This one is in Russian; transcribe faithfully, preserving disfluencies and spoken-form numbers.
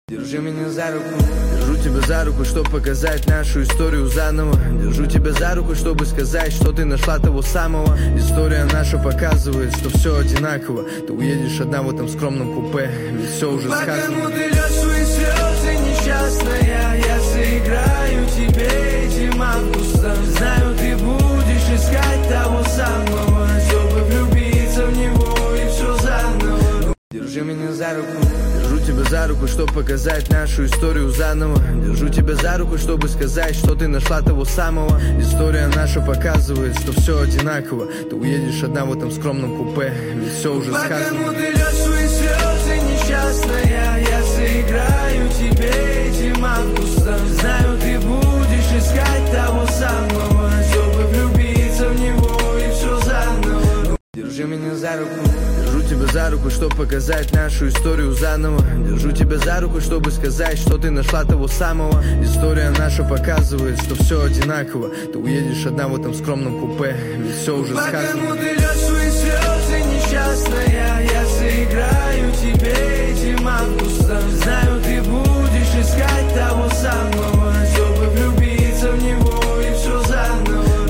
Держи меня за руку, держу тебя за руку, чтобы показать нашу историю заново. Держу тебя за руку, чтобы сказать, что ты нашла того самого. История наша показывает, что все одинаково. Ты уедешь одна в этом скромном купе, ведь все уже сказано. Потому ты льешь свои слезы, несчастная, я сыграю тебе этим августом. Знаю, ты будешь искать того самого, чтобы влюбиться в него и все заново. Держи меня за руку, держу тебя за руку, чтобы показать нашу историю заново. Держу тебя за руку, чтобы сказать, что ты нашла того самого. История наша показывает, что все одинаково. Ты уедешь одна в этом скромном купе, ведь все уже сказано. Потому ты льешь свои слезы, несчастная, я сыграю тебе этим августом. Знаю, ты будешь искать того самого, чтобы влюбиться в него и все заново. Держи меня за руку, держу тебя за руку, чтобы показать нашу историю заново. Держу тебя за руку, чтобы сказать, что ты нашла того самого. История наша показывает, что все одинаково. Ты уедешь одна в этом скромном купе, ведь все уже сказано. Потому ты льешь свои слезы,